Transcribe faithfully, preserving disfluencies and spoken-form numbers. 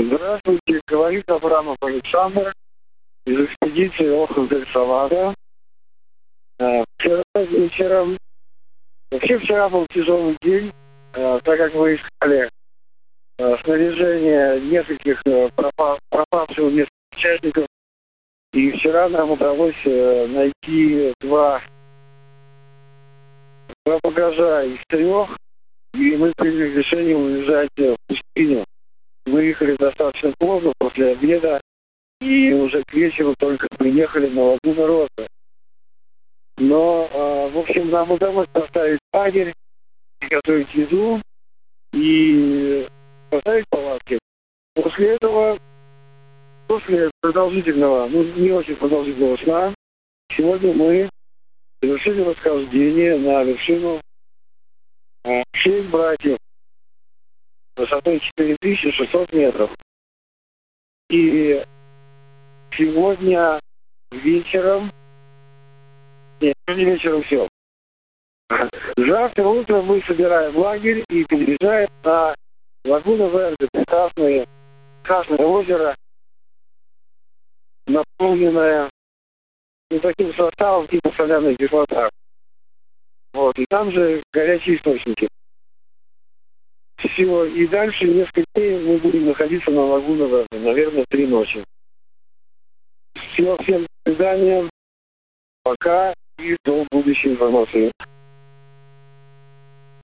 Здравствуйте, говорит Абрамов Александр из экспедиции Охотск-Салада. Вчера вечером, вообще вчера был тяжелый день, так как мы искали снаряжение нескольких пропавших местных участников. И вчера нам удалось найти два, два багажа из трех, и мы приняли решение уезжать в пустыню. Мы ехали достаточно поздно, после обеда, и уже к вечеру только приехали на лагуну Роса. Но, э, в общем, нам удалось поставить лагерь, приготовить еду и поставить палатки. После этого, после продолжительного, ну не очень продолжительного сна, сегодня мы совершили восхождение на вершину э, шесть братьев высотой четыре тысячи шестьсот метров. И сегодня вечером, нет, не вечером все. Завтра утром мы собираем лагерь и переезжаем на лагуну Верде, прекрасное, прекрасное озеро, наполненное ну, таким составом типа соляной кислоты. Вот, и там же горячие источники. Все, и дальше несколько дней мы будем находиться на лагуне Верде, наверное, три ночи. Все, всем до свидания, пока и до будущей информации.